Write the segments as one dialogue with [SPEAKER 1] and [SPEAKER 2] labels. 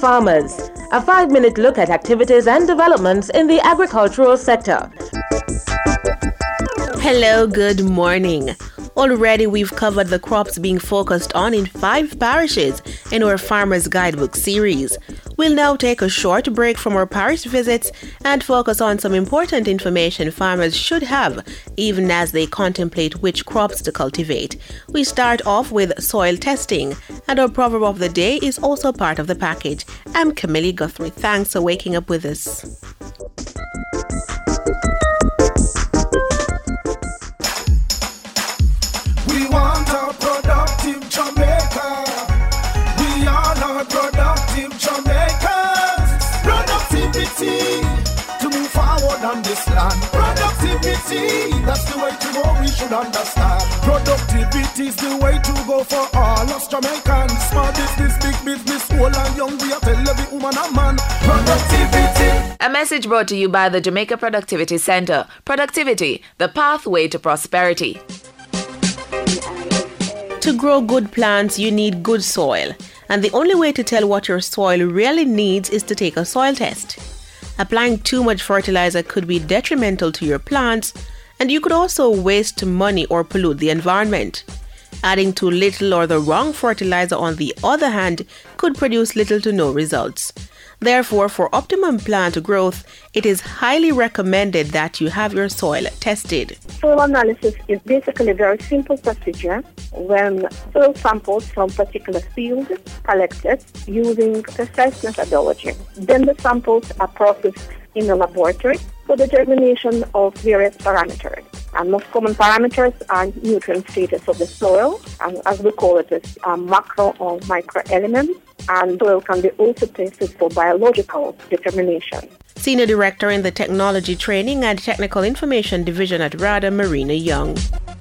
[SPEAKER 1] farmers. A 5-minute look at activities and developments in the agricultural sector.
[SPEAKER 2] Hello, good morning. Already we've covered the crops being focused on in 5 parishes in our Farmer's Guidebook series. We'll now take a short break from our parish visits and focus on some important information farmers should have even as they contemplate which crops to cultivate. We start off with soil testing, and our proverb of the day is also part of the package. I'm Camille Guthrie. Thanks for waking up with us.
[SPEAKER 3] We want a productive Jamaica. We are not productive Jamaicans. Productivity to move forward on this land. Productivity, that's the way to go, we should understand. Productivity is the way to go for all us Jamaicans. Small business, big business, old and young, we are tell every woman and man. Productivity.
[SPEAKER 4] A message brought to you by the Jamaica Productivity Center. Productivity, the pathway to prosperity.
[SPEAKER 2] To grow good plants, you need good soil. And the only way to tell what your soil really needs is to take a soil test. Applying too much fertilizer could be detrimental to your plants, and you could also waste money or pollute the environment. Adding too little or the wrong fertilizer, on the other hand, could produce little to no results. Therefore, for optimum plant growth, it is highly recommended that you have your soil tested.
[SPEAKER 5] Soil analysis is basically a very simple procedure when soil samples from particular fields collected using precise methodology. Then the samples are processed in a laboratory for determination of various parameters. And most common parameters are nutrient status of the soil, and as we call it, it's macro or micro elements. And soil can be also tested for biological determination.
[SPEAKER 2] Senior Director in the Technology Training and Technical Information Division at RADA, Marina Young.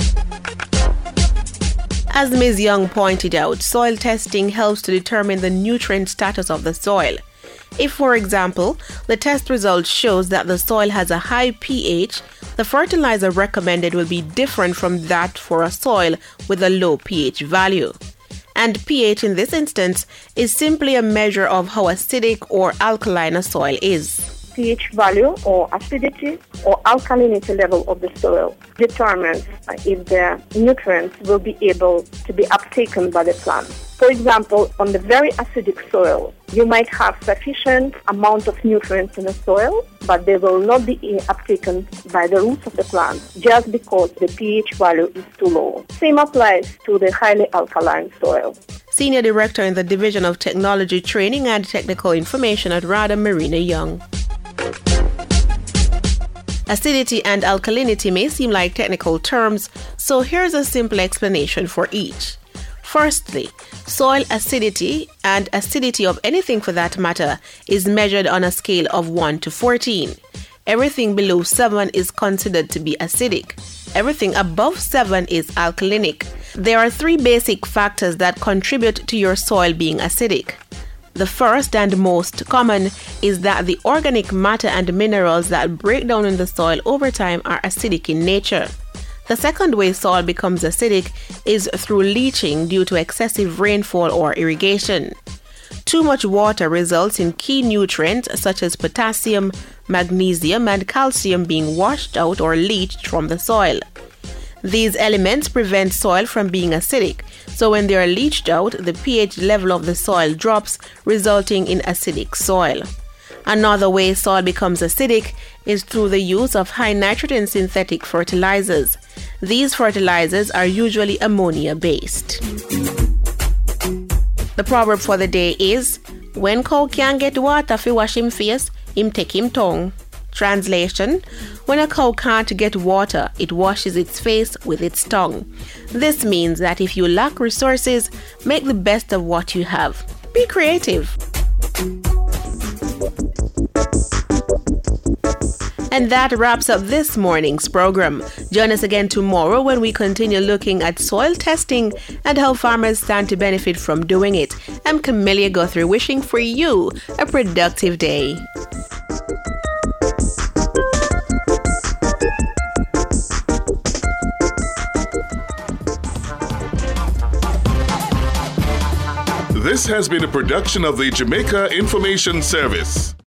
[SPEAKER 2] As Ms. Young pointed out, soil testing helps to determine the nutrient status of the soil. If, for example, the test result shows that the soil has a high pH, the fertilizer recommended will be different from that for a soil with a low pH value. And pH in this instance is simply a measure of how acidic or alkaline a soil is.
[SPEAKER 5] pH value or acidity or alkalinity level of the soil determines if the nutrients will be able to be uptaken by the plant. For example, on the very acidic soil, you might have sufficient amount of nutrients in the soil, but they will not be uptaken by the roots of the plant just because the pH value is too low. Same applies to the highly alkaline soil.
[SPEAKER 2] Senior Director in the Division of Technology Training and Technical Information at RADA, Marina Young. Acidity and alkalinity may seem like technical terms, so here's a simple explanation for each. Firstly, soil acidity, and acidity of anything for that matter, is measured on a scale of 1 to 14. Everything below 7 is considered to be acidic. Everything above 7 is alkalinic. There are 3 basic factors that contribute to your soil being acidic. The first and most common is that the organic matter and minerals that break down in the soil over time are acidic in nature. The second way soil becomes acidic is through leaching due to excessive rainfall or irrigation. Too much water results in key nutrients such as potassium, magnesium, and calcium being washed out or leached from the soil. These elements prevent soil from being acidic, so when they are leached out, the pH level of the soil drops, resulting in acidic soil. Another way soil becomes acidic is through the use of high nitrogen synthetic fertilizers. These fertilizers are usually ammonia-based. The proverb for the day is, when cow can't get water fi wash him face, him take him tongue. Translation, when a cow can't get water, it washes its face with its tongue. This means that if you lack resources, make the best of what you have. Be creative. And that wraps up this morning's program. Join us again tomorrow when we continue looking at soil testing and how farmers stand to benefit from doing it. I'm Camellia Guthrie, wishing for you a productive day.
[SPEAKER 6] This has been a production of the Jamaica Information Service.